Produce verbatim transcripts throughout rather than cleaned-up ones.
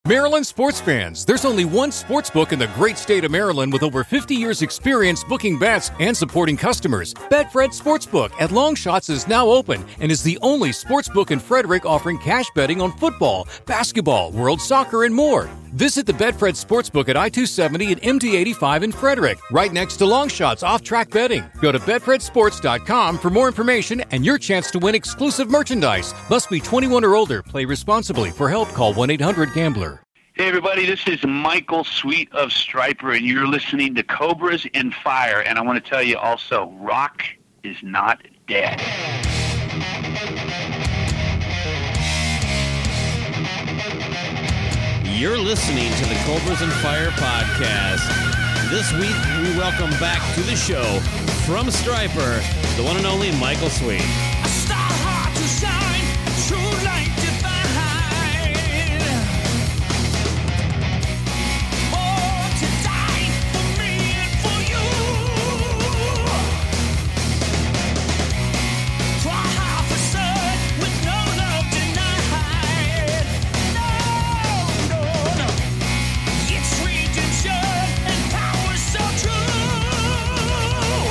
Maryland sports fans, there's only one sports book in the great state of Maryland with over fifty years experience booking bets and supporting customers. Betfred Sportsbook at Longshots is now open and is the only sportsbook in Frederick offering cash betting on football, basketball, world soccer, and more. Visit the Betfred Sportsbook at I two seventy and M D eighty-five in Frederick, right next to Longshots off-track betting. Go to betfred sports dot com for more information and your chance to win exclusive merchandise. Must be twenty-one or older. Play responsibly. For help, call one eight hundred gambler. Hey, everybody, this is Michael Sweet of Striper, and you're listening to Cobras and Fire. And I want to tell you also, rock is not dead. You're listening to the Cobras and Fire podcast. This week, we welcome back to the show, from Striper, the one and only Michael Sweet. A star hard to shine, true light divine. Born to die for me and for you. Try half a sun with no love denied. No, no, no. It's redemption and power so true.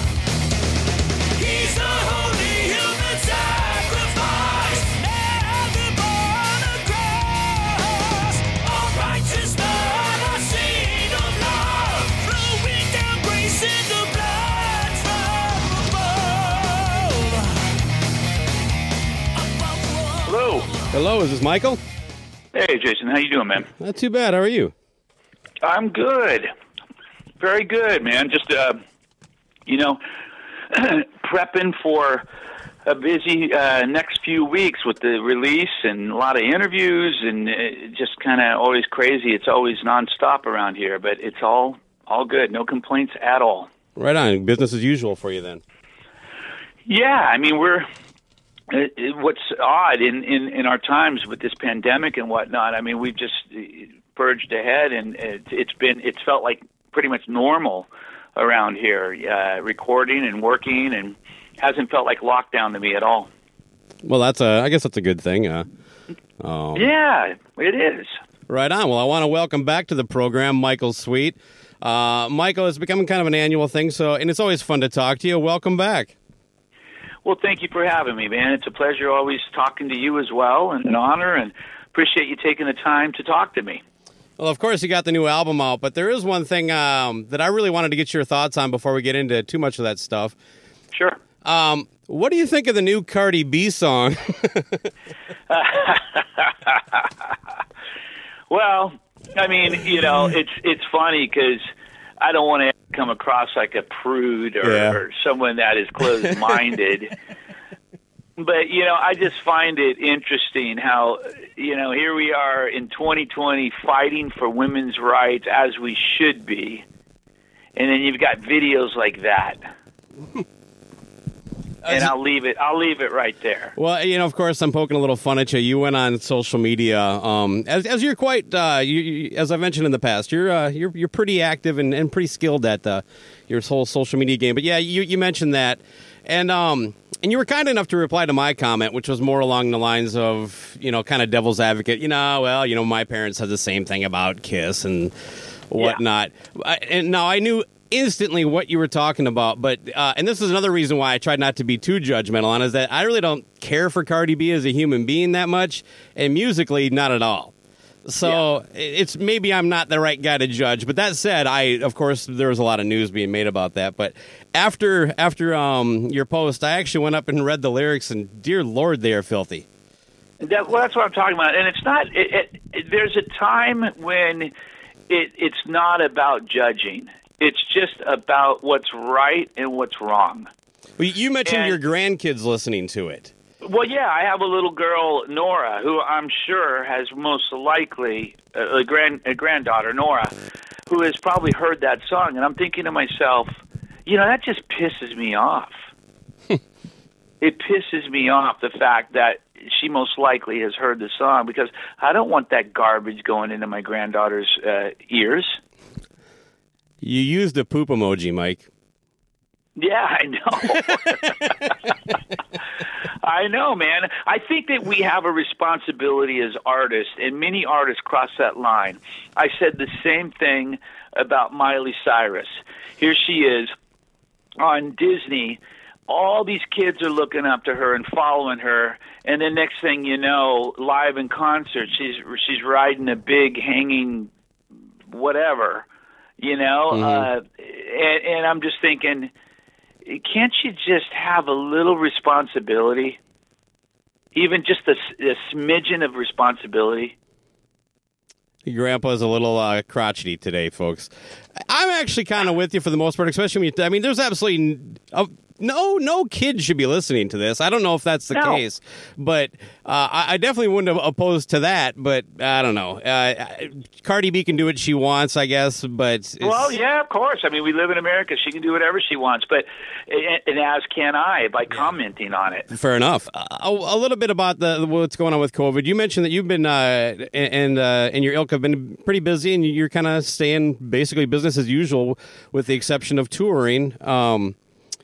He's the holy human sacrifice, never born a cross. All righteous blood, a seed of love, flowing down grace in the blood from above. Above. Hello. Hello, is this Michael? Hey, Jason. How you doing, man? Not too bad. How are you? I'm good. Very good, man. Just, uh, you know, prepping for a busy uh, next few weeks with the release and a lot of interviews and uh, just kind of always crazy. It's always nonstop around here, but it's all all good. No complaints at all. Right on. Business as usual for you then. Yeah, I mean, we're it, it, what's odd in, in, in our times with this pandemic and whatnot. I mean, we've just uh, purged ahead, and it, it's been it's felt like pretty much normal around here, uh, recording and working, and hasn't felt like lockdown to me at all. Well, that's a, I guess that's a good thing. Uh, oh. Yeah, it is. Right on. Well, I want to welcome back to the program Michael Sweet. Uh, Michael, it's becoming kind of an annual thing, so and it's always fun to talk to you. Welcome back. Well, thank you for having me, man. It's a pleasure always talking to you as well, and an honor, and appreciate you taking the time to talk to me. Well, of course, you got the new album out, but there is one thing um, that I really wanted to get your thoughts on before we get into too much of that stuff. Sure. Um, what do you think of the new Cardi B song? Well, I mean, you know, it's it's funny because I don't want to come across like a prude or, Yeah. or someone that is closed-minded. But, you know, I just find it interesting how, you know, here we are in twenty twenty fighting for women's rights as we should be. And then you've got videos like that. And I'll leave it. I'll leave it right there. Well, you know, of course, I'm poking a little fun at you. You went on social media, um, as, as you're quite, uh, you, you, as I mentioned in the past, you're uh, you're you're pretty active and, and pretty skilled at uh, your whole social media game. But yeah, you, you mentioned that, and um, and you were kind enough to reply to my comment, which was more along the lines of, you know, kind of devil's advocate. You know, well, you know, my parents said the same thing about Kiss and whatnot. I, and now I knew instantly what you were talking about, but uh, and this is another reason why I tried not to be too judgmental on, is that I really don't care for Cardi B as a human being that much, and musically not at all. So yeah. It's maybe I'm not the right guy to judge. But that said, I of course there was a lot of news being made about that. But after after um, your post, I actually went up and read the lyrics, and dear Lord, they are filthy. That, well, that's what I'm talking about, and it's not. It, it, it, there's a time when it, it's not about judging. It's just about what's right and what's wrong. Well, you mentioned and, your grandkids listening to it. Well, yeah, I have a little girl, Nora, who I'm sure has most likely uh, a grand a granddaughter, Nora, who has probably heard that song, and I'm thinking to myself, you know, that just pisses me off. It pisses me off, the fact that she most likely has heard the song, because I don't want that garbage going into my granddaughter's uh, ears. You used a poop emoji, Mike. Yeah, I know. I know, man. I think that we have a responsibility as artists, and many artists cross that line. I said the same thing about Miley Cyrus. Here she is on Disney. All these kids are looking up to her and following her, and then next thing you know, live in concert, she's she's riding a big hanging whatever, you know. Mm-hmm. Uh, and, and I'm just thinking, can't you just have a little responsibility, even just a, a smidgen of responsibility? Your grandpa's a little uh, crotchety today, folks. I'm actually kind of with you for the most part, especially when you, I mean, there's absolutely uh, no no kid should be listening to this. I don't know if that's the no. case, but uh, I, I definitely wouldn't have opposed to that. But I don't know. Uh, Cardi B can do what she wants, I guess. But it's, well, yeah, of course. I mean, we live in America. She can do whatever she wants, but and, and as can I by commenting on it. Fair enough. Uh, a, a little bit about the what's going on with COVID. You mentioned that you've been uh, and uh, and your ilk have been pretty busy, and you're kind of staying basically business as usual, with the exception of touring. Um,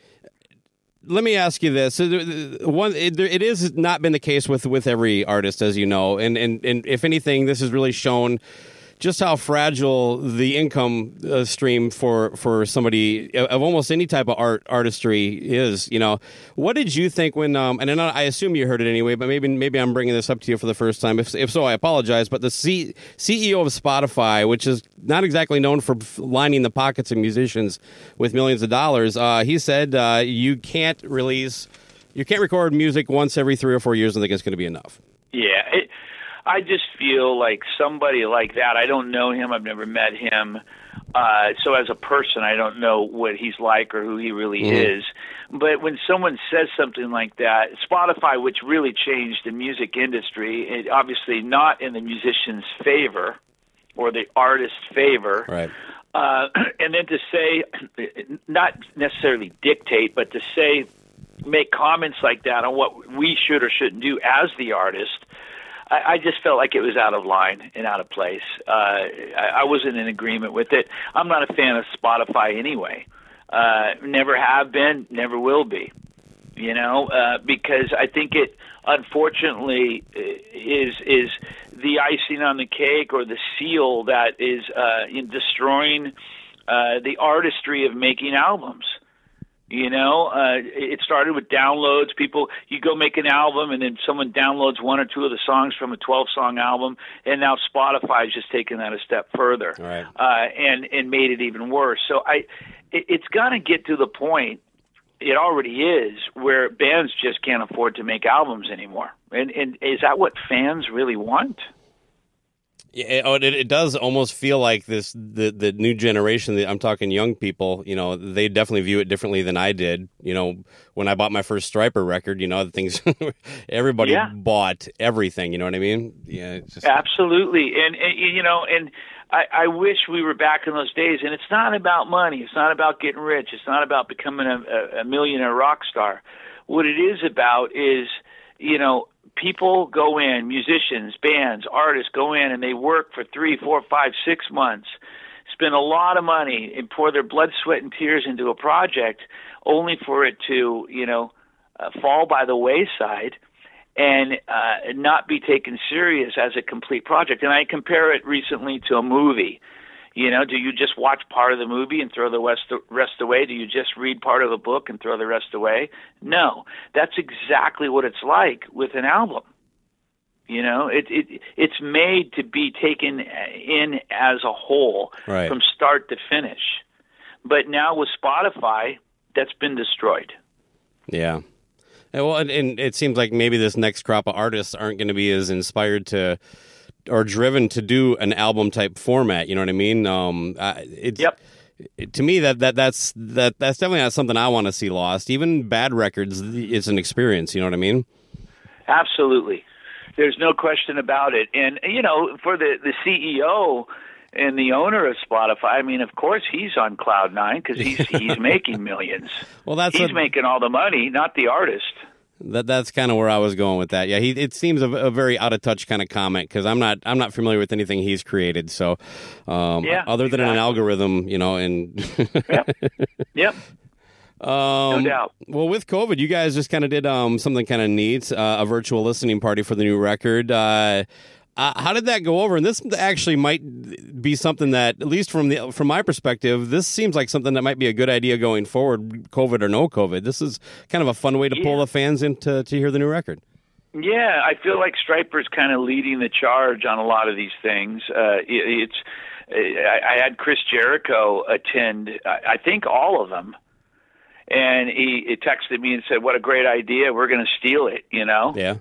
Let me ask you this: one, it, it is not been the case with, with every artist, as you know, and, and and if anything, this has really shown just how fragile the income uh, stream for, for somebody of almost any type of art artistry is. You know, what did you think when? Um, and I, I assume you heard it anyway, but maybe maybe I'm bringing this up to you for the first time. If if so, I apologize. But the C, CEO of Spotify, which is not exactly known for lining the pockets of musicians with millions of dollars, uh, he said uh, you can't release, you can't record music once every three or four years and think it's going to be enough. Yeah. It, I just feel like somebody like that, I don't know him, I've never met him, uh, so as a person, I don't know what he's like or who he really mm-hmm. is. But when someone says something like that, Spotify, which really changed the music industry, it obviously not in the musician's favor or the artist's favor, right. uh, and then to say, not necessarily dictate, but to say, make comments like that on what we should or shouldn't do as the artist, I just felt like it was out of line and out of place. Uh, I, I wasn't in agreement with it. I'm not a fan of Spotify anyway. Uh, never have been, never will be. You know, uh, because I think it, unfortunately, is is the icing on the cake or the seal that is uh, in destroying uh, the artistry of making albums. You know, uh, it started with downloads. People, you go make an album, and then someone downloads one or two of the songs from a twelve-song album, and now Spotify's just taken that a step further, right. uh, and and made it even worse. So I, it, it's got to get to the point. It already is where bands just can't afford to make albums anymore. And and is that what fans really want? Yeah, it, it does almost feel like this the, the new generation, I'm talking young people, you know, they definitely view it differently than I did. You know, when I bought my first Striper record, you know, the things, everybody yeah. bought everything, you know what I mean? Yeah, it's just... Absolutely. And, and, you know, and I, I wish we were back in those days. And it's not about money. It's not about getting rich. It's not about becoming a, a millionaire rock star. What it is about is, you know, people go in, musicians, bands, artists go in, and they work for three, four, five, six months, spend a lot of money, and pour their blood, sweat, and tears into a project, only for it to, you know, uh, fall by the wayside and uh, not be taken serious as a complete project. And I compare it recently to a movie. You know, do you just watch part of the movie and throw the rest, rest away? Do you just read part of a book and throw the rest away? No, that's exactly what it's like with an album. You know, it, it it's made to be taken in as a whole, right. from start to finish. But now with Spotify, that's been destroyed. Yeah. And, well, and, and it seems like maybe this next crop of artists aren't going to be as inspired to or driven to do an album type format, you know what I mean? Um, it's, yep. It, to me, that, that that's that that's definitely not something I want to see lost. Even bad records, it's an experience. You know what I mean? Absolutely. There's no question about it. And you know, for the the C E O and the owner of Spotify, I mean, of course, he's on cloud nine because he's he's making millions. Well, that's he's a, making all the money, not the artist. That that's kind of where I was going with that. Yeah, he it seems a, a very out of touch kind of comment because I'm not I'm not familiar with anything he's created. So, um, yeah, other than exactly. an algorithm, you know, and yep, yep. Um, No doubt. Well, with COVID, you guys just kind of did um, something kind of neat, uh, a virtual listening party for the new record. Uh, uh, how did that go over? And this actually might be something that, at least from the from my perspective, this seems like something that might be a good idea going forward, COVID or no COVID. This is kind of a fun way to pull Yeah. the fans in to, to hear the new record. Yeah, I feel like Stryper's kind of leading the charge on a lot of these things. Uh, it, it's I, I had Chris Jericho attend, I, I think all of them, and he, he texted me and said, "What a great idea! We're going to steal it," you know. Yeah.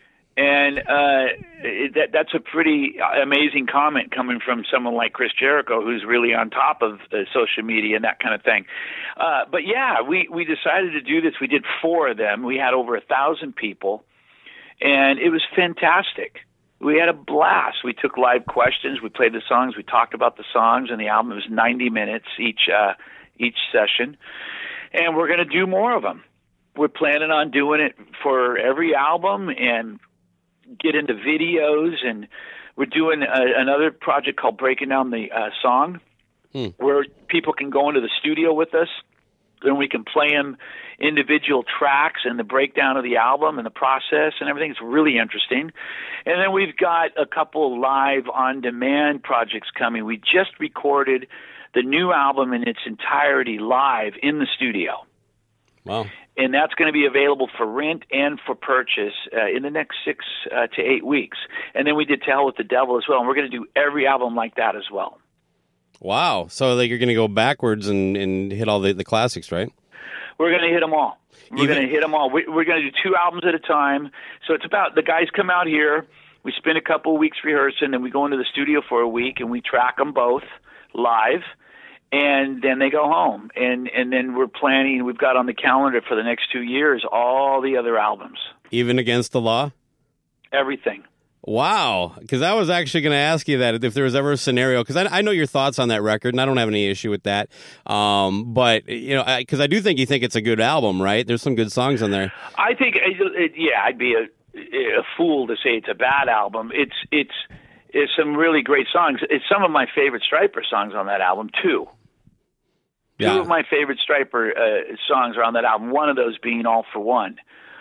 And uh, it, that that's a pretty amazing comment coming from someone like Chris Jericho, who's really on top of uh, social media and that kind of thing. Uh, but yeah, we we decided to do this. We did four of them. We had over a thousand people. And it was fantastic. We had a blast. We took live questions. We played the songs. We talked about the songs and the album. It was ninety minutes each uh, each session. And we're going to do more of them. We're planning on doing it for every album and get into videos. And we're doing a, another project called Breaking Down the uh, Song, hmm. where people can go into the studio with us. Then we can play them individual tracks and the breakdown of the album and the process and everything. It's really interesting. And then we've got a couple live on-demand projects coming. We just recorded the new album in its entirety live in the studio. Wow. And that's going to be available for rent and for purchase uh, in the next six uh, to eight weeks. And then we did To Hell with the Devil as well. And we're going to do every album like that as well. Wow. So like you're going to go backwards and, and hit all the, the classics, right? We're going to hit them all. We're Even- going to hit them all. We, we're going to do two albums at a time. So it's about, the guys come out here, we spend a couple of weeks rehearsing, and we go into the studio for a week, and we track them both live, and then they go home. And, and then we're planning, we've got on the calendar for the next two years all the other albums. Even Against the Law? Everything. Wow, because I was actually going to ask you that if there was ever a scenario, because I, I know your thoughts on that record, and I don't have any issue with that. Um, but you know, because I, I do think you think it's a good album, right? There's some good songs on there. I think, it, it, yeah, I'd be a, a fool to say it's a bad album. It's it's it's some really great songs. It's some of my favorite Stryper songs on that album too. Yeah. Two of my favorite Stryper uh, songs are on that album. One of those being All for One.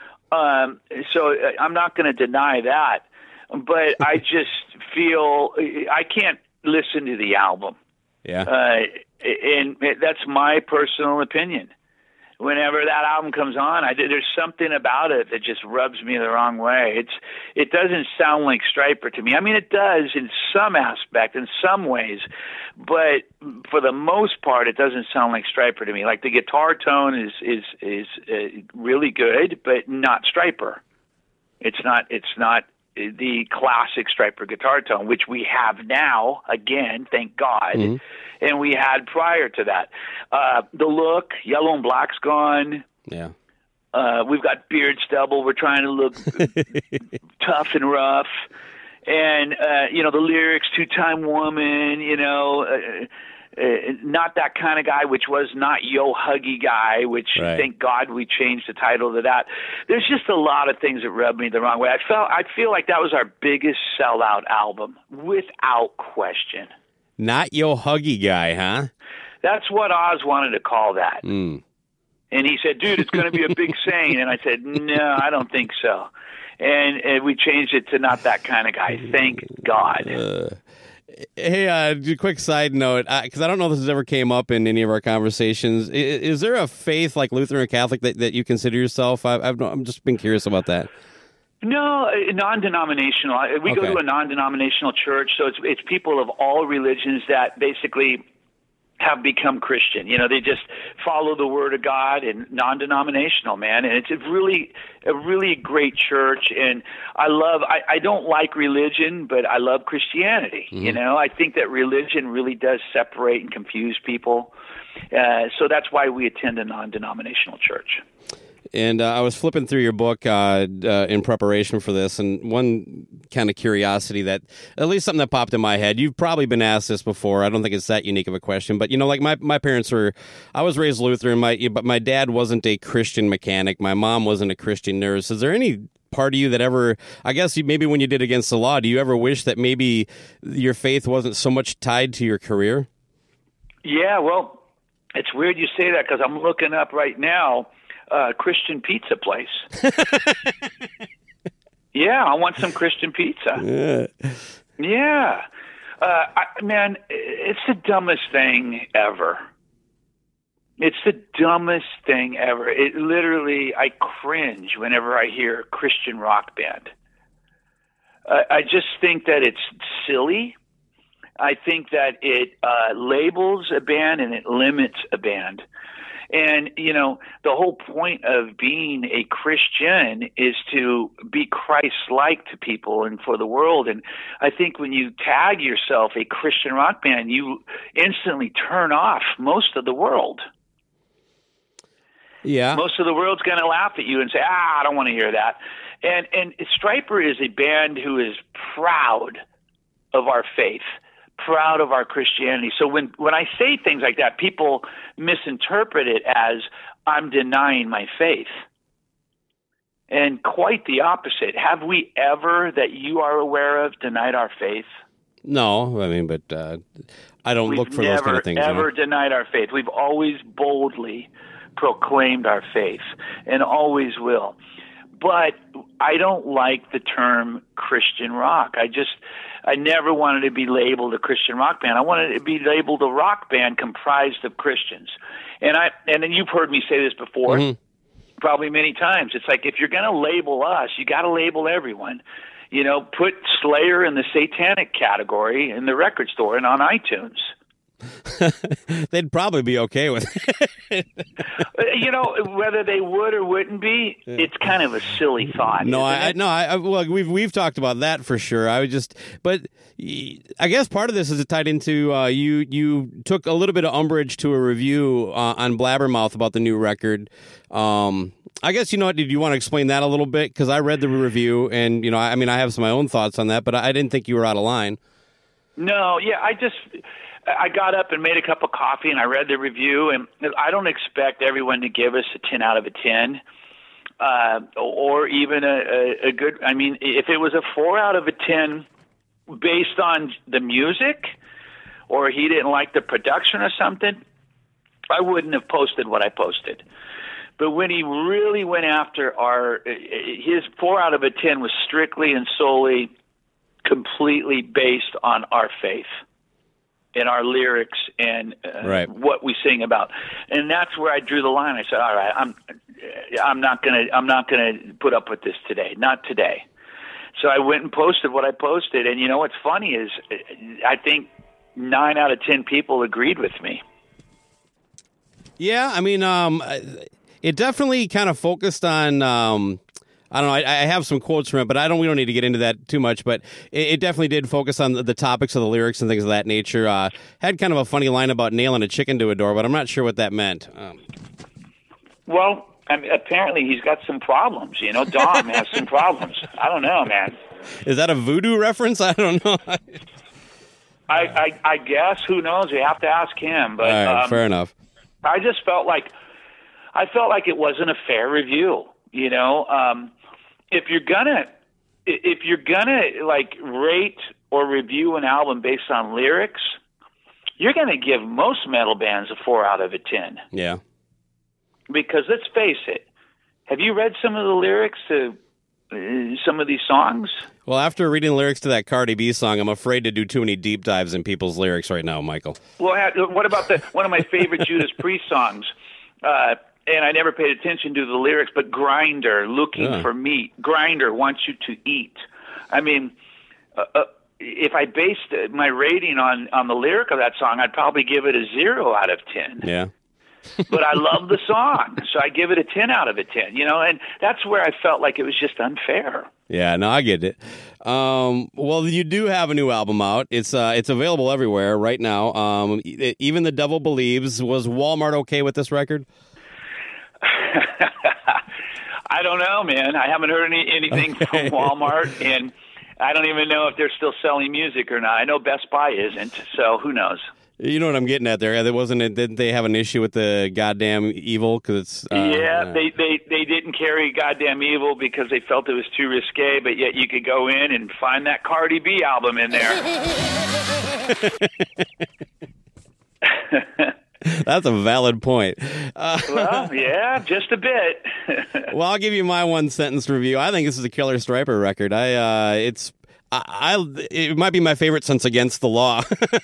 Um, so uh, I'm not going to deny that. But I just feel I can't listen to the album. Yeah. Uh, and that's my personal opinion. Whenever that album comes on, I, there's something about it that just rubs me the wrong way. It's it doesn't sound like Stryper to me. I mean, it does in some aspect, in some ways, but for the most part, it doesn't sound like Stryper to me. Like the guitar tone is is is uh, really good, but not Stryper. It's not. It's not. The classic Stryper guitar tone, which we have now, again, thank God, mm-hmm. and we had prior to that. Uh, the look, Yellow and Black's gone. Yeah. Uh, we've got beard stubble. We're trying to look tough and rough. And, uh, you know, the lyrics, two-time woman, you know, uh, Uh, not that kind of guy, which was not Yo Huggy Guy, which right. thank God we changed the title to that. There's just a lot of things that rub me the wrong way. I felt I feel like that was our biggest sellout album, without question. Not Yo Huggy Guy, huh? That's what Oz wanted to call that. Mm. And he said, dude, it's going to be a big saying. And I said, no, I don't think so. And, and we changed it to Not That Kind of Guy. Thank God. Uh. Hey, uh, quick side note, because uh, I don't know if this has ever came up in any of our conversations. Is, is there a faith like Lutheran or Catholic that, that you consider yourself? I've, I've I'm just been curious about that. No, non-denominational. We okay. go to a non-denominational church, so it's it's people of all religions that basically have become Christian. You know, they just follow the Word of God and non-denominational, man. And it's a really, a really great church. And I love, I, I don't like religion, but I love Christianity. Mm-hmm. You know, I think that religion really does separate and confuse people. Uh, so that's why we attend a non-denominational church. And uh, I was flipping through your book uh, uh, in preparation for this, and one kind of curiosity that, at least something that popped in my head, you've probably been asked this before. I don't think it's that unique of a question, but, you know, like my, my parents were, I was raised Lutheran, my, but my dad wasn't a Christian mechanic. My mom wasn't a Christian nurse. Is there any part of you that ever, I guess you, maybe when you did Against the Law, do you ever wish that maybe your faith wasn't so much tied to your career? Yeah, well, It's weird you say that because I'm looking up right now uh, Christian pizza place. Yeah, I want some Christian pizza. Yeah. Yeah. Uh, I, man, it's the dumbest thing ever. It's the dumbest thing ever. It literally, I cringe whenever I hear Christian rock band. Uh, I just think that it's silly. I think that it uh, labels a band and it limits a band. And, you know, the whole point of being a Christian is to be Christ-like to people and for the world. And I think when you tag yourself a Christian rock band, you instantly turn off most of the world. Yeah. Most of the world's going to laugh at you and say, ah, I don't want to hear that. And, and Stryper is a band who is proud of our faith, proud of our Christianity. So when, when I say things like that, people misinterpret it as I'm denying my faith. And quite the opposite. Have we ever, that you are aware of, denied our faith? No, I mean, but uh, I don't We've look for never, those kind of things. ever you know? denied our faith. We've always boldly proclaimed our faith and always will. But I don't like the term Christian rock. I just, I never wanted to be labeled a Christian rock band. I wanted to be labeled a rock band comprised of Christians. And I, and then you've heard me say this before, mm-hmm. probably many times. It's like, if you're going to label us, you got to label everyone. You know, put Slayer in the satanic category in the record store and on iTunes. They'd probably be okay with it. You know, whether they would or wouldn't be, it's kind of a silly thought. No, I, it? no, I, well, we've we've talked about that for sure. I would just, but I guess part of this is tied into uh, you. You took a little bit of umbrage to a review uh, on Blabbermouth about the new record. Um, I guess, you know what, did you want to explain that a little bit? Because I read the review, and you know, I, I mean, I have some of my own thoughts on that, but I didn't think you were out of line. No, yeah, I just. I got up and made a cup of coffee and I read the review, and I don't expect everyone to give us a ten out of a ten, uh, or even a, a, a good, I mean, if it was a four out of a ten based on the music, or he didn't like the production or something, I wouldn't have posted what I posted. But when he really went after our, his four out of a ten was strictly and solely, completely based on our faith. In our lyrics and uh, right. what we sing about, and that's where I drew the line. I said, "All right, I'm, I'm not gonna, I'm not gonna put up with this today, not today." So I went and posted what I posted, and you know what's funny is, I think nine out of ten people agreed with me. Yeah, I mean, um, it definitely kind of focused on. Um, I don't know. I, I have some quotes from it, but I don't. We don't need to get into that too much. But it, it definitely did focus on the, the topics of the lyrics and things of that nature. Uh, had kind of a funny line about nailing a chicken to a door, but I'm not sure what that meant. Um. Well, I mean, apparently he's got some problems. You know, Dom has some problems. I don't know, man. Is that a voodoo reference? I don't know. I, I I guess, who knows? You have to ask him. But all right, um, fair enough. I just felt like I felt like it wasn't a fair review. You know. Um, If you're gonna, if you're gonna like rate or review an album based on lyrics, you're gonna give most metal bands a four out of a ten. Yeah. Because let's face it, have you read some of the lyrics to uh, some of these songs? Well, after reading the lyrics to that Cardi B song, I'm afraid to do too many deep dives in people's lyrics right now, Michael. Well, what about the one of my favorite Judas Priest songs? Uh, And I never paid attention to the lyrics, but Grinder, looking yeah. for meat. Grinder wants you to eat. I mean, uh, uh, if I based my rating on, on the lyric of that song, I'd probably give it a zero out of ten. Yeah. But I love the song, so I give it a ten out of a ten, you know, and that's where I felt like it was just unfair. Yeah, no, I get it. Um, well, you do have a new album out. It's uh, it's available everywhere right now. Um, Even the Devil Believes. Was Walmart okay with this record? I don't know, man. I haven't heard any, anything okay. from Walmart, and I don't even know if they're still selling music or not. I know Best Buy isn't, so who knows? You know what I'm getting at there. There wasn't. A, didn't they have an issue with the goddamn Evil? Because it's uh, yeah, uh, they, they they didn't carry goddamn Evil because they felt it was too risque. But yet you could go in and find that Cardi B album in there. That's a valid point. Uh, Well, yeah, just a bit. well, I'll give you my one sentence review. I think this is a killer Stryper record. I, uh, it's, I, I, it might be my favorite since Against the Law.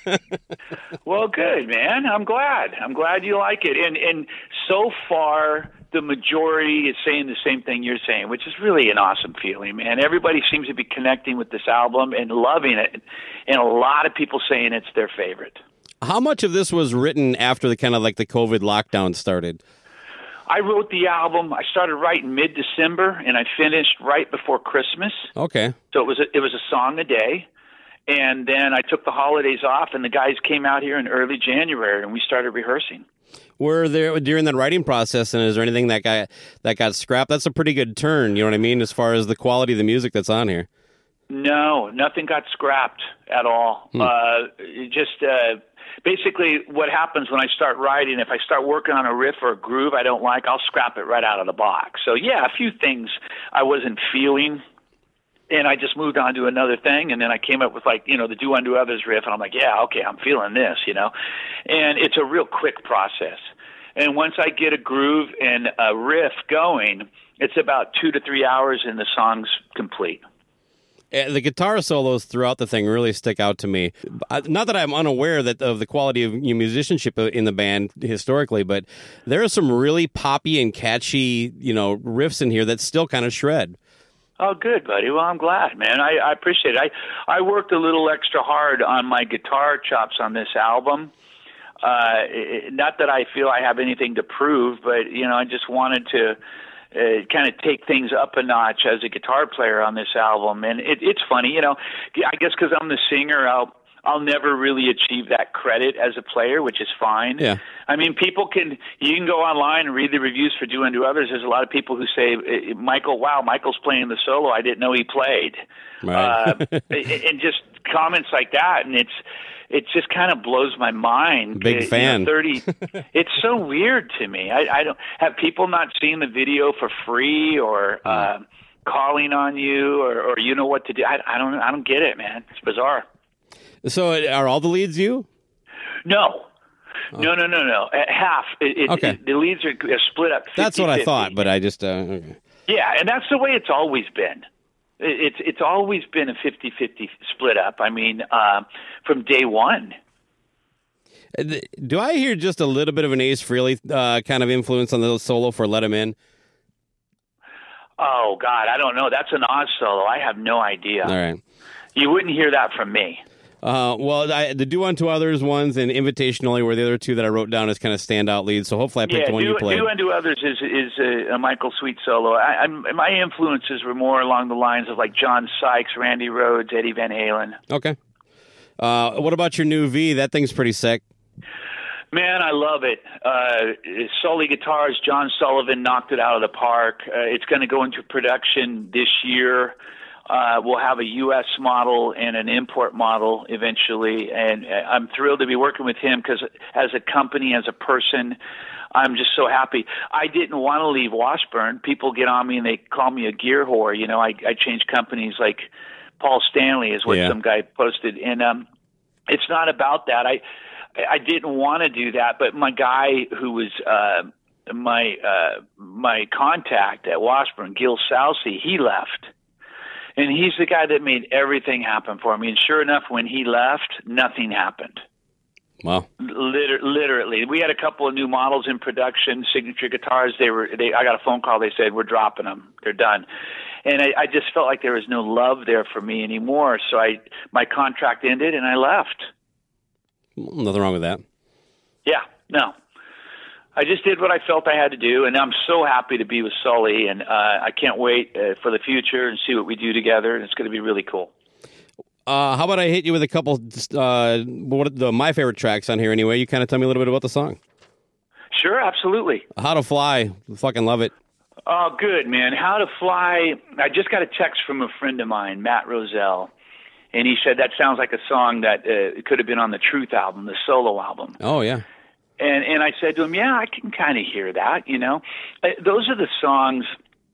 Well, good, man. I'm glad. I'm glad you like it. And and so far, the majority is saying the same thing you're saying, which is really an awesome feeling, man. Everybody seems to be connecting with this album and loving it, and a lot of people saying it's their favorite. How much of this was written after the kind of like the COVID lockdown started? I wrote the album. I started writing mid-December, and I finished right before Christmas. Okay. So it was a, it was a song a day. And then I took the holidays off, and the guys came out here in early January, and we started rehearsing. Were there during that writing process, and is there anything that got that got scrapped? That's a pretty good turn, you know what I mean, as far as the quality of the music that's on here. No, nothing got scrapped at all. Hmm. Uh, it just uh, basically what happens when I start writing, if I start working on a riff or a groove I don't like, I'll scrap it right out of the box. So yeah, a few things I wasn't feeling. And I just moved on to another thing, and then I came up with, like, you know, the Do Unto Others riff, and I'm like, yeah, okay, I'm feeling this, you know. And it's a real quick process. And once I get a groove and a riff going, it's about two to three hours, and the song's complete. The guitar solos throughout the thing really stick out to me. Not that I'm unaware that of the quality of your musicianship in the band historically, but there are some really poppy and catchy, you know, riffs in here that still kind of shred. Oh, good, buddy. Well, I'm glad, man. I, I appreciate it. I, I worked a little extra hard on my guitar chops on this album. Uh, it, not that I feel I have anything to prove, but, you know, I just wanted to uh, kind of take things up a notch as a guitar player on this album. And it, it's funny, you know, I guess because I'm the singer, I'll I'll never really achieve that credit as a player, which is fine. Yeah. I mean, people can, you can go online and read the reviews for Do Unto Others. There's a lot of people who say, Michael, wow, Michael's playing the solo. I didn't know he played. Right. uh, and just comments like that. And it's, it just kind of blows my mind. Big it, fan. You know, thirty It's so weird to me. I, I don't have people not seen the video for free or, uh, calling on you or, or you know what to do. I, I don't, I don't get it, man. It's bizarre. So are all the leads you? No. Oh. No, no, no, no. At half. It, it, okay. It, the leads are split up fifty, that's what I fifty. thought, but I just... Uh, okay. Yeah, and that's the way it's always been. It, it's it's always been a fifty-fifty split up. I mean, uh, from day one. Do I hear just a little bit of an Ace Frehley uh, kind of influence on the solo for Let Him In? Oh, God, I don't know. That's an Oz solo. I have no idea. All right. You wouldn't hear that from me. Uh, well, I, the Do Unto Others ones and Invitation Only were the other two that I wrote down as kind of standout leads. So hopefully I picked yeah, the one do, you played. Do Unto Others is is a, a Michael Sweet solo. I, I'm, my influences were more along the lines of like John Sykes, Randy Rhoads, Eddie Van Halen. Okay. Uh, what about your new V? That thing's pretty sick. Man, I love it. Uh, Sully Guitars, John Sullivan knocked it out of the park. Uh, it's going to go into production this year. Uh, we'll have a U S model and an import model eventually, and I'm thrilled to be working with him because as a company, as a person, I'm just so happy. I didn't want to leave Washburn. People get on me and they call me a gear whore. You know, I, I change companies like Paul Stanley is what yeah. some guy posted, and um, it's not about that. I I didn't want to do that, but my guy who was uh, my uh, my contact at Washburn, Gil Salsi, he left. And he's the guy that made everything happen for me. And sure enough, when he left, nothing happened. Wow. Liter- literally. We had a couple of new models in production, signature guitars. They were. They, I got a phone call. They said, we're dropping them. They're done. And I, I just felt like there was no love there for me anymore. So I, my contract ended, and I left. Nothing wrong with that. Yeah, no. I just did what I felt I had to do, and I'm so happy to be with Sully, and uh, I can't wait uh, for the future and see what we do together, and it's going to be really cool. Uh, how about I hit you with a couple, uh, what are the, my favorite tracks on here anyway? You kind of tell me a little bit about the song. Sure, absolutely. How to Fly. Fucking love it. Oh, good, man. How to Fly. I just got a text from a friend of mine, Matt Roselle, and he said that sounds like a song that uh, could have been on the Truth album, the solo album. Oh, yeah. And and I said to him, yeah, I can kind of hear that, you know. Uh, those are the songs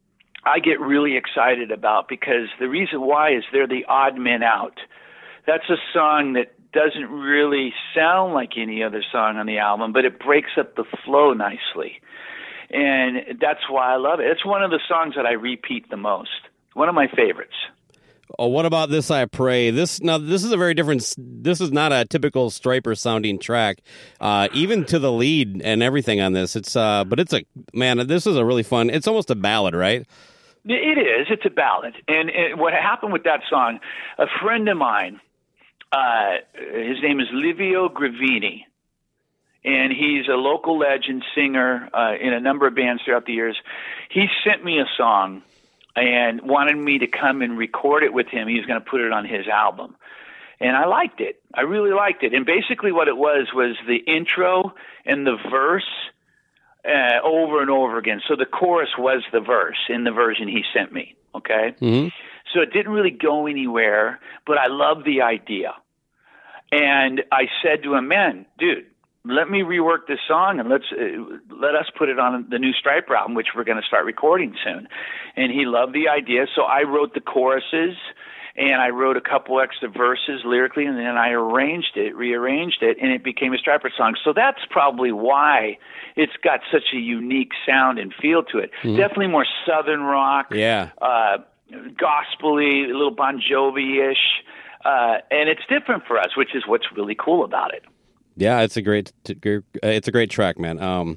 I get really excited about because the reason why is they're the odd men out. That's a song that doesn't really sound like any other song on the album, but it breaks up the flow nicely. And that's why I love it. It's one of the songs that I repeat the most. One of my favorites. Oh, what about This I Pray? This now this is a very different. This is not a typical Stryper sounding track, uh, even to the lead and everything on this. It's uh, but it's a man. This is a really fun. It's almost a ballad, right? It is. It's a ballad. And it, what happened with that song? A friend of mine, uh, his name is Livio Gravini, and he's a local legend singer uh, in a number of bands throughout the years. He sent me a song and wanted me to come and record it with him. He was going to put it on his album. And I liked it. I really liked it. And basically what it was was the intro and the verse uh, over and over again. So the chorus was the verse in the version he sent me, okay? Mm-hmm. So it didn't really go anywhere, but I loved the idea. And I said to him, man, dude, let me rework this song and let's uh, let us put it on the new Stryper album, which we're going to start recording soon. And he loved the idea, so I wrote the choruses and I wrote a couple extra verses lyrically, and then I arranged it, rearranged it, and it became a Stryper song. So that's probably why it's got such a unique sound and feel to it. Mm-hmm. Definitely more Southern rock, yeah, uh, gospel-y, a little Bon Jovi-ish, uh, and it's different for us, which is what's really cool about it. Yeah, it's a great, it's a great track, man. Um,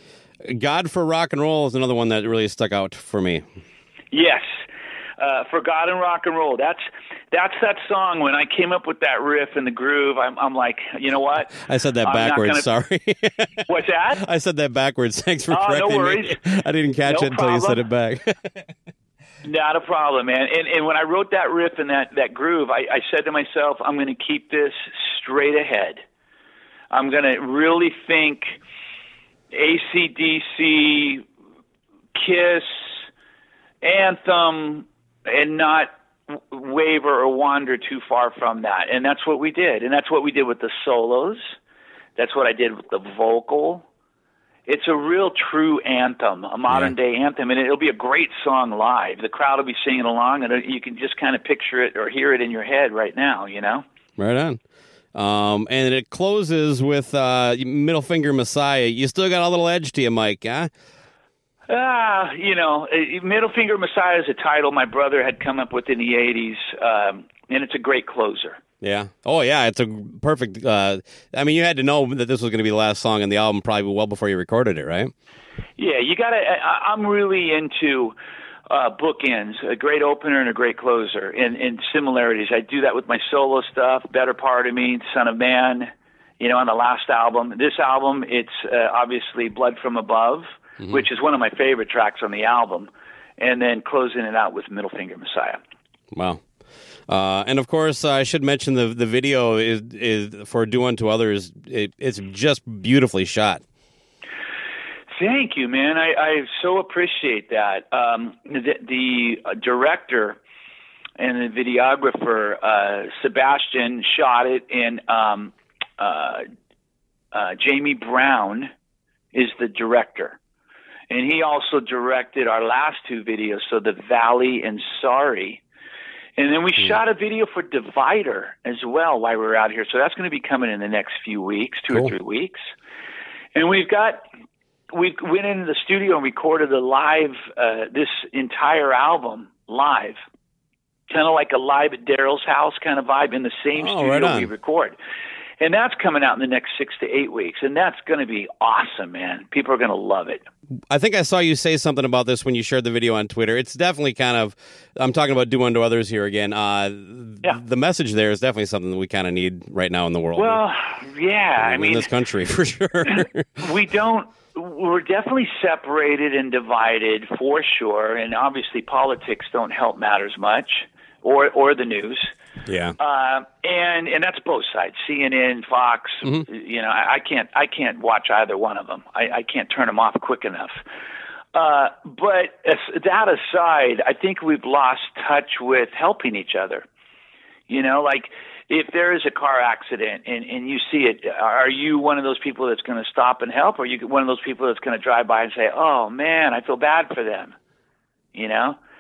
God for Rock and Roll is another one that really stuck out for me. Yes, uh, for God and Rock and Roll. That's that's that song. When I came up with that riff and the groove, I'm, I'm like, you know what? I said that I'm backwards. Gonna... Sorry. What's that? I said that backwards. Thanks for oh, correcting no worries. me. I didn't catch no it until problem. you said it back. Not a problem, man. And and when I wrote that riff and that that groove, I, I said to myself, I'm going to keep this straight ahead. I'm going to really think A C D C, Kiss, Anthem, and not waver or wander too far from that. And that's what we did. And that's what we did with the solos. That's what I did with the vocal. It's a real true anthem, a modern-day yeah. anthem, and it'll be a great song live. The crowd will be singing along, and you can just kind of picture it or hear it in your head right now, you know? Right on. Um, and it closes with uh, Middle Finger Messiah. You still got a little edge to you, Mike, huh? Ah, uh, you know, Middle Finger Messiah is a title my brother had come up with in the eighties, um, and it's a great closer. Yeah. Oh, yeah, it's a perfect... Uh, I mean, you had to know that this was going to be the last song on the album probably well before you recorded it, right? Yeah, you got to... I'm really into... Uh, bookends, a great opener and a great closer, and, and similarities. I do that with my solo stuff, Better Part of Me, Son of Man, you know, on the last album. This album, it's uh, obviously Blood from Above, mm-hmm. which is one of my favorite tracks on the album, and then closing it out with Middle Finger Messiah. Wow. Uh, and, of course, uh, I should mention the the video is, is for Do Unto Others. It, it's just beautifully shot. Thank you, man. I, I so appreciate that. Um, the, the uh, director and the videographer, uh, Sebastian, shot it, and um, uh, uh, Jamie Brown is the director. And he also directed our last two videos, so The Valley and Sorry. And then we mm. shot a video for Divider as well while we were out here. So that's going to be coming in the next few weeks, two cool. or three weeks. And we've got... We went into the studio and recorded a live, uh, this entire album live, kind of like a live at Daryl's house kind of vibe in the same oh, studio right we record. And that's coming out in the next six to eight weeks. And that's going to be awesome, man. People are going to love it. I think I saw you say something about this when you shared the video on Twitter. It's definitely kind of, I'm talking about Do Unto Others here again. Uh, yeah. The message there is definitely something that we kind of need right now in the world. Well, yeah. I in mean, this country, for sure. we don't. We're definitely separated and divided for sure, and obviously politics don't help matters much, or or the news. Yeah. Uh, and and that's both sides. C N N, Fox. Mm-hmm. You know, I, I can't I can't watch either one of them. I, I can't turn them off quick enough. Uh, but as, that aside, I think we've lost touch with helping each other. You know, like. If there is a car accident and, and you see it, are you one of those people that's going to stop and help, or are you one of those people that's going to drive by and say, oh, man, I feel bad for them? You know?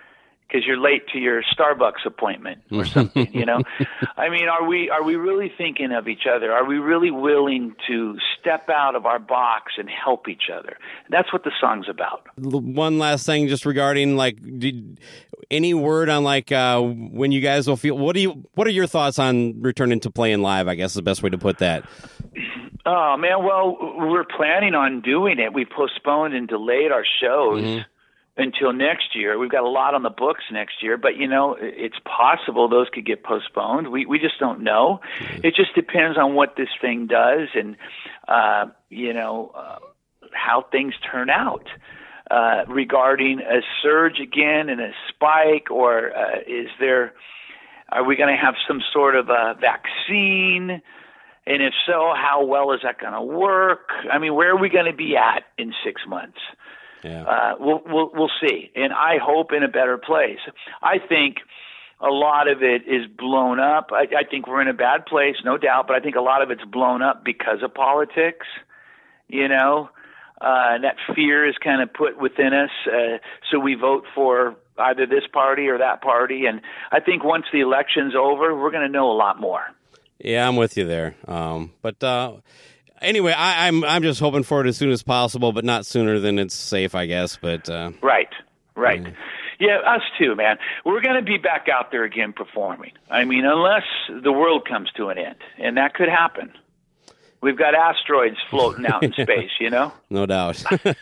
because you're late to your Starbucks appointment or something, you know? I mean, are we are we really thinking of each other? Are we really willing to step out of our box and help each other? That's what the song's about. One last thing, just regarding like, did, any word on like uh, when you guys will feel? What do you? What are your thoughts on returning to playing live? I guess is the best way to put that. Oh man, well, we're planning on doing it. We postponed and delayed our shows. Mm-hmm. Until next year. We've got a lot on the books next year, but, you know, it's possible those could get postponed. We we just don't know. Mm-hmm. It just depends on what this thing does and, uh, you know, uh, how things turn out uh, regarding a surge again and a spike, or uh, is there, are we going to have some sort of a vaccine? And if so, how well is that going to work? I mean, where are we going to be at in six months? Yeah. Uh, we'll, we'll we'll see, and I hope in a better place. I think a lot of it is blown up. I, I think we're in a bad place, no doubt, but I think a lot of it's blown up because of politics. You know, uh, and that fear is kind of put within us, uh, so we vote for either this party or that party. And I think once the election's over, we're going to know a lot more. Yeah, I'm with you there. Um, but. Uh... Anyway, I, I'm I'm just hoping for it as soon as possible, but not sooner than it's safe, I guess. But uh, right, right, yeah. yeah, us too, man. We're going to be back out there again performing. I mean, unless the world comes to an end, and that could happen. We've got asteroids floating out in space, you know? No doubt.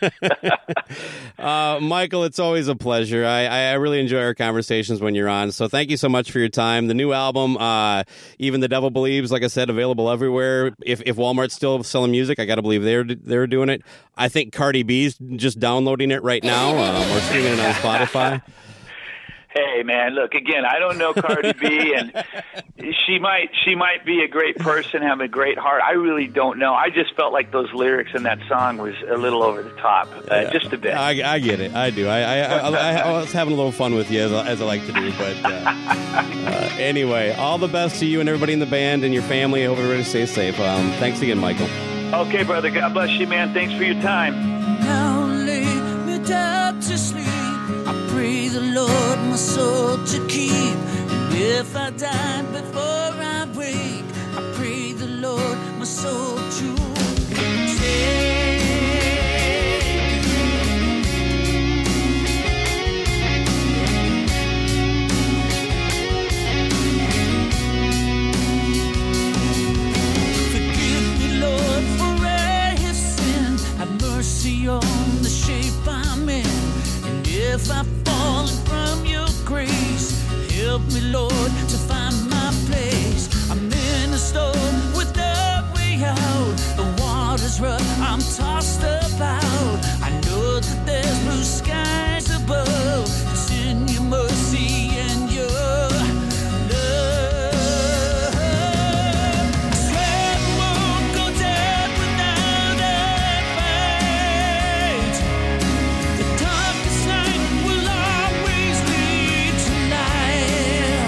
uh, Michael, it's always a pleasure. I, I really enjoy our conversations when you're on. So thank you so much for your time. The new album, uh, Even the Devil Believes, like I said, available everywhere. If if Walmart's still selling music, I got to believe they're they're doing it. I think Cardi B's just downloading it right now um, or streaming it on Spotify. Hey man, look again. I don't know Cardi B, and she might she might be a great person, have a great heart. I really don't know. I just felt like those lyrics in that song was a little over the top, uh, yeah, just a bit. I, I get it. I do. I I, I I was having a little fun with you as I, as I like to do. But uh, uh, anyway, all the best to you and everybody in the band and your family. I hope everybody stays safe. Um, thanks again, Michael. Okay, brother. God bless you, man. Thanks for your time. Now lay me down to sleep. I pray the Lord my soul to keep. And if I die before I wake, I pray the Lord my soul to take. Forgive me, Lord, for I have sinned. Have mercy on the shape I'm in. If I've fallen from your grace, help me, Lord, to find my place. I'm in a storm with no way out. The water's rough, I'm tossed about. I know that there's blue skies above. It's in your mercy and your love. I swear I won't go down without a fight. The darkest night will always lead to light.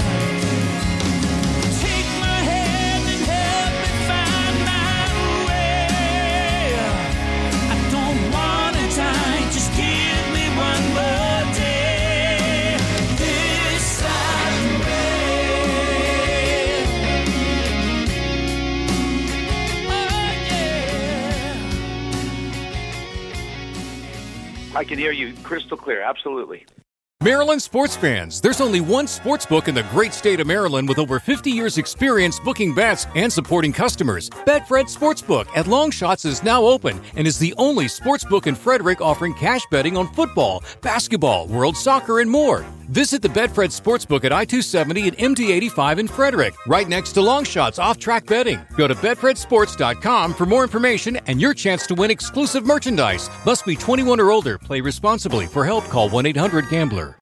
Take my hand and help me find my way. I don't wanna die, just give me one more day. This I pray. Oh yeah. I can hear you crystal clear. Absolutely. Maryland sports fans, there's only one sports book in the great state of Maryland with over fifty years experience booking bets and supporting customers. Betfred Sportsbook at Longshots is now open and is the only sportsbook in Frederick offering cash betting on football, basketball, world soccer, and more. Visit the Betfred Sportsbook at I two seventy and M D eighty-five in Frederick, right next to Longshots off-track betting. Go to betfred sports dot com for more information and your chance to win exclusive merchandise. Must be twenty-one or older. Play responsibly. For help, call one eight hundred gambler.